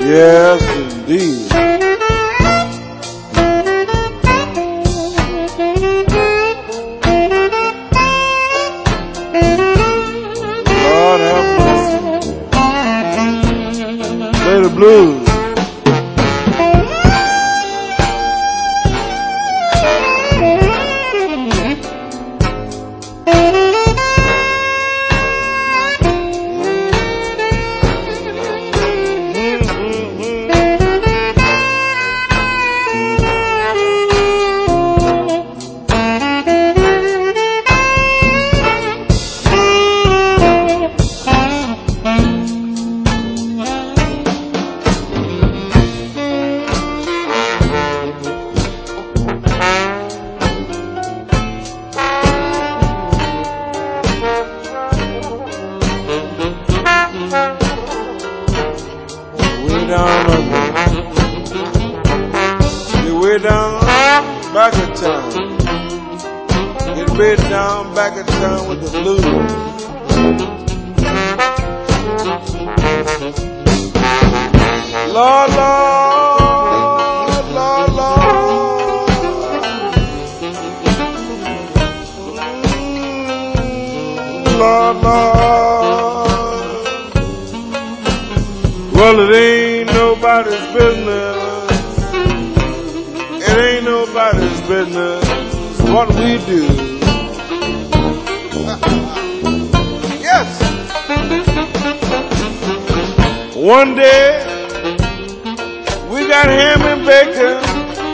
Yes, indeed. Lord have mercy. Play the blues. Way down back of town. Get way down back of town with the blues. Lord, Lord, Lord, Lord. Lord, Lord. Well, it ain't nobody's business. It ain't nobody's business what we do. Yes. One day we got ham and bacon,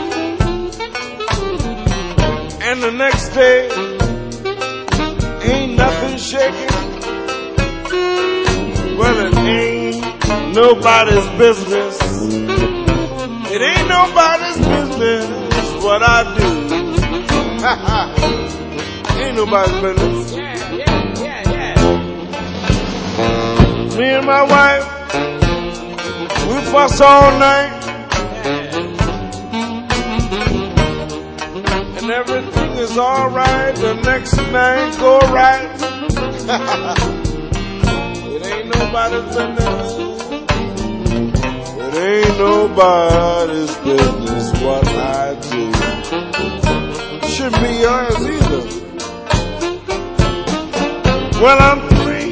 and the next day ain't nothing shaking. Well, it ain't nobody's business. It ain't nobody's business what I do. Ain't nobody's business. Yeah. Me and my wife, we fuss all night. And everything is alright. The next night go right. It ain't nobody's business. It ain't nobody's business what I do. Shouldn't be yours either. Well, I'm free.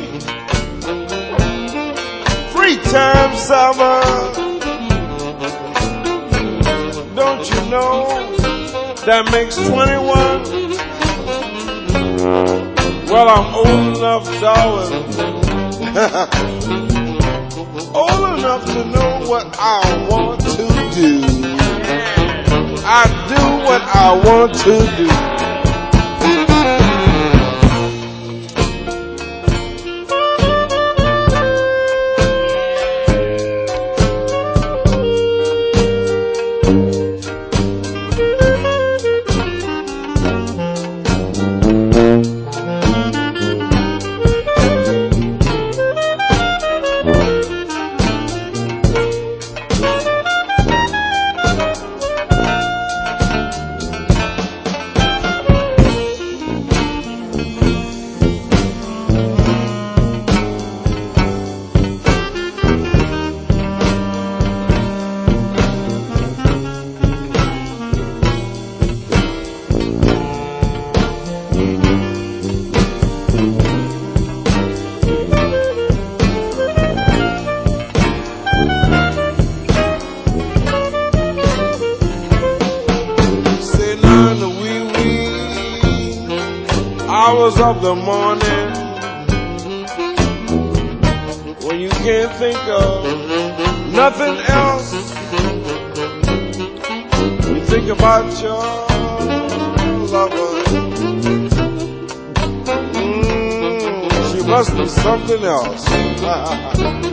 3 times summer. Don't you know that makes 21? Well, I'm old enough, darling. Old enough to know what I want to do. I do what I want to do. Hours of the morning when you can't think of nothing else. You think about your lover. She must be something else.